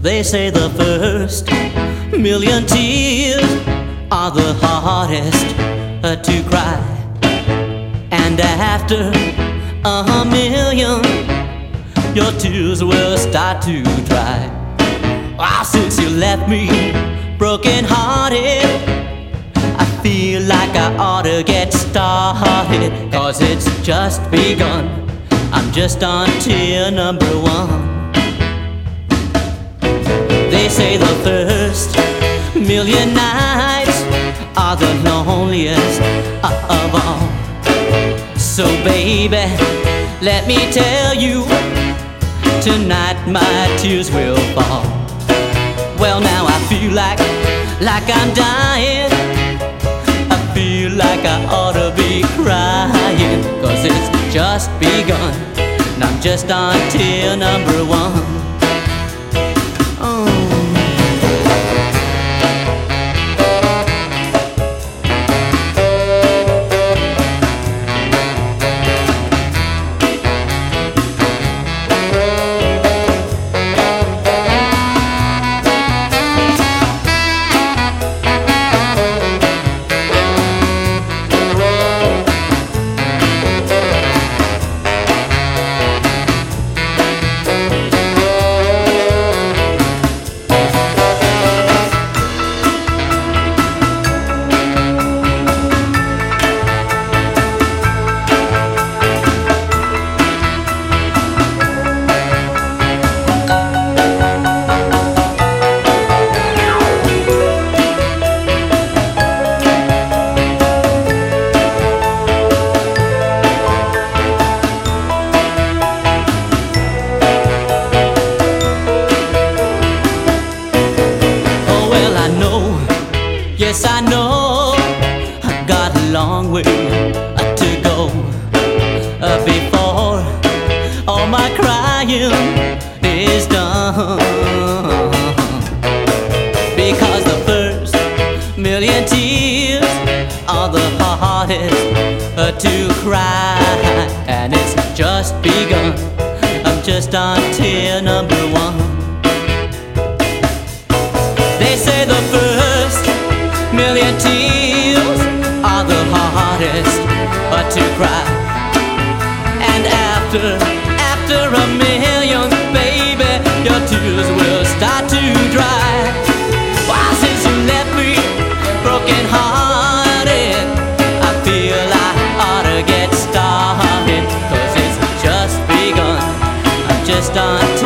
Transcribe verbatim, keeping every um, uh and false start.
They say the first million tears are the hardest uh, to cry, and after a million your tears will start to dry. Ah, since you left me broken hearted, I feel like I ought to get started, 'cause it's just begun. I'm just on tier number one. They say the first million nights are the loneliest of all. So baby, let me tell you, tonight my tears will fall. Well, now I feel like, like I'm dying. I feel like I ought to be crying, 'cause it's just begun, and I'm just on tier number one. Yes, I know I've got a long way to go uh, before all my crying is done. Because the first million tears are the hardest uh, to cry, and it's just begun. I'm just on tier number one. They say the first million tears are the hardest uh, to cry, and after, after a million, baby, your tears will start to dry. Why, since you left me broken hearted, I feel I ought to get started, 'cause it's just begun. I'm just on